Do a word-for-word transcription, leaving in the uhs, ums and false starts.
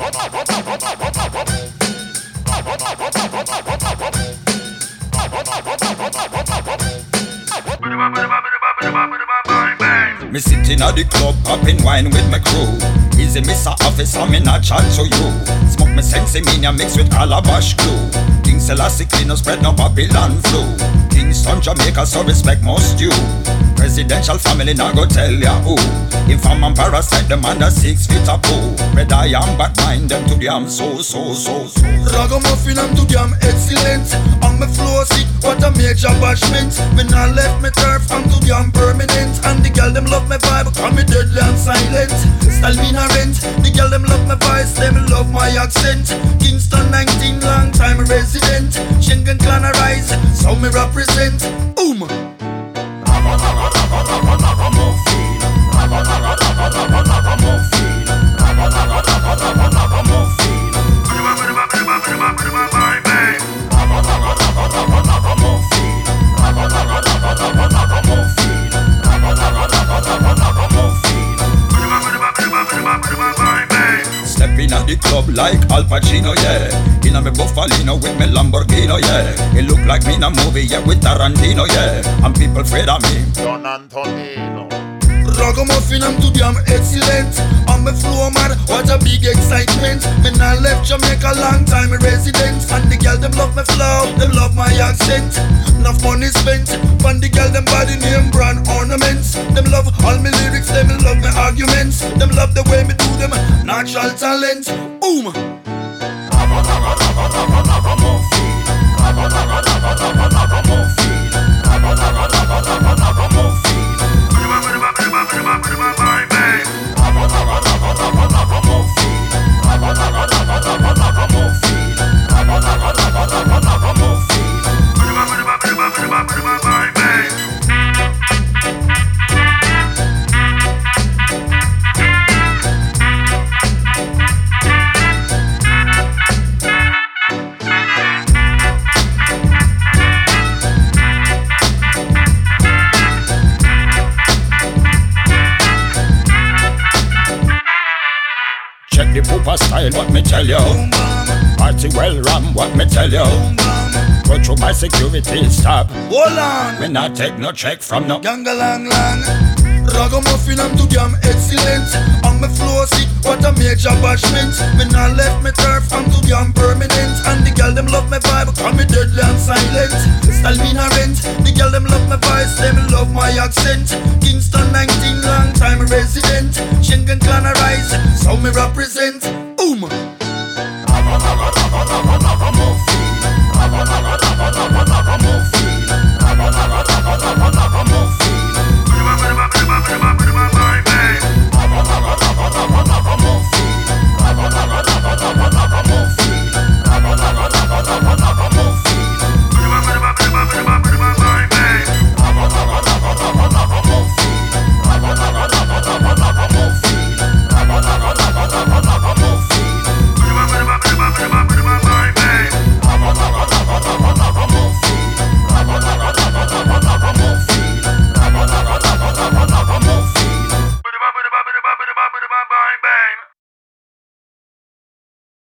Me sitting at the club, popping wine with my crew. Easy, Mister Officer, me not chat to you. Smoke me sensei mania mixed with calabash glue. King Selassie clean, no spread no Babylon flu. Kingston, Jamaica, so respect must you. Presidential family, now go tell ya who. If I'm a parasite, them under six feet a poo. Red I am, but mind them to damn so, so, so, so. Ragamuffin, I'm too damn excellent. On my floor seat, what a major bashment. Me not left me turf, I'm too damn permanent. And the girl them love my vibe, call me deadly and silent. Style me na rent, the girl them love my voice, them love my accent. Kingston nineteen, long time resident. Schengen clan arise, so me represent. Boom. Stepping at the club like Al Pacino, yeah. Inna me Buffalino with me Lamborghini, yeah. It look like me in a movie, yeah, with Tarantino, yeah. And people afraid of me. Don Antonino. Ragamuffin, I'm too damn excellent. On my floor, man, what a big excitement. Me not left Jamaica, long time resident. And the girl, them love my flow, them love my accent. Enough money spent, on the girl, them body name, brand ornaments. Them love all my lyrics, them love my arguments. Them love the way me do them, natural talent. Boom! Check the pooper style, what me tell you. Party well ram, what me tell you. Go through my security stop. Hold on. Me not take no check from no Ganga lang lang. Ragamuffin, I'm too damn excellent. On my floor seat, what a major bashment. Me not left me turf, I'm too damn permanent. And the girl them love my vibe, call me deadly and silent. Style me na rent, the girl them love my voice, them love my accent. Kingston nineteen, long time resident. Schengen clan arise, so me represent. Boom.